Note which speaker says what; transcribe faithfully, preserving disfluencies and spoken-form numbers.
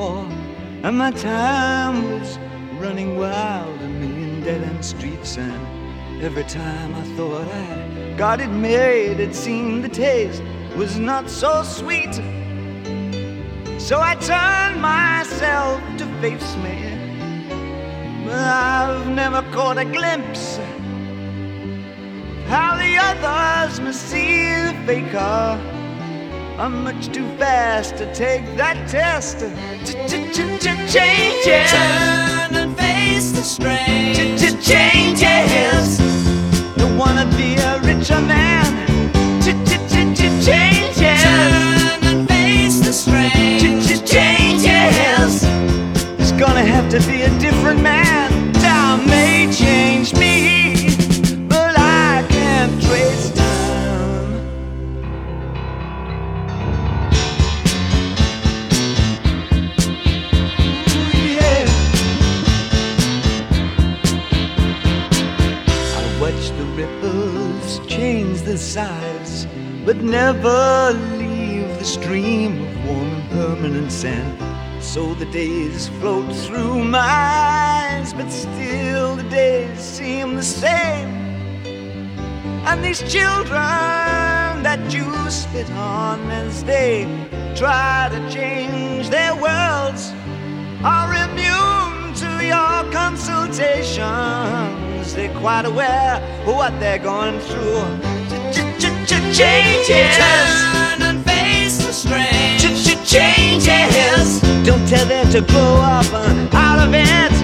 Speaker 1: more, and my time was running wild, a million dead-end streets. And every time I thought I'd got it made, it seemed the taste was not so sweet. So I turned myself to face me, but I've never caught a glimpse how the others must see the faker. I'm much too fast to take that test. Changes.
Speaker 2: Turn and face the strange.
Speaker 1: Changes. Don't wanna be a richer man. Changes.
Speaker 2: Turn and face the strange.
Speaker 1: Changes. It's gonna have to be a different man. Time may change me, but I can't trace time. Watch the ripples change the size, but never leave the stream of warm and permanent sand. So the days float through my eyes, but still the days seem the same. And these children that you spit on as they try to change their worlds are immune to your consultations. They're quite aware of what they're going through. Changes.
Speaker 2: Turn and face the strange.
Speaker 1: Changes. Don't tell them to grow up out of it.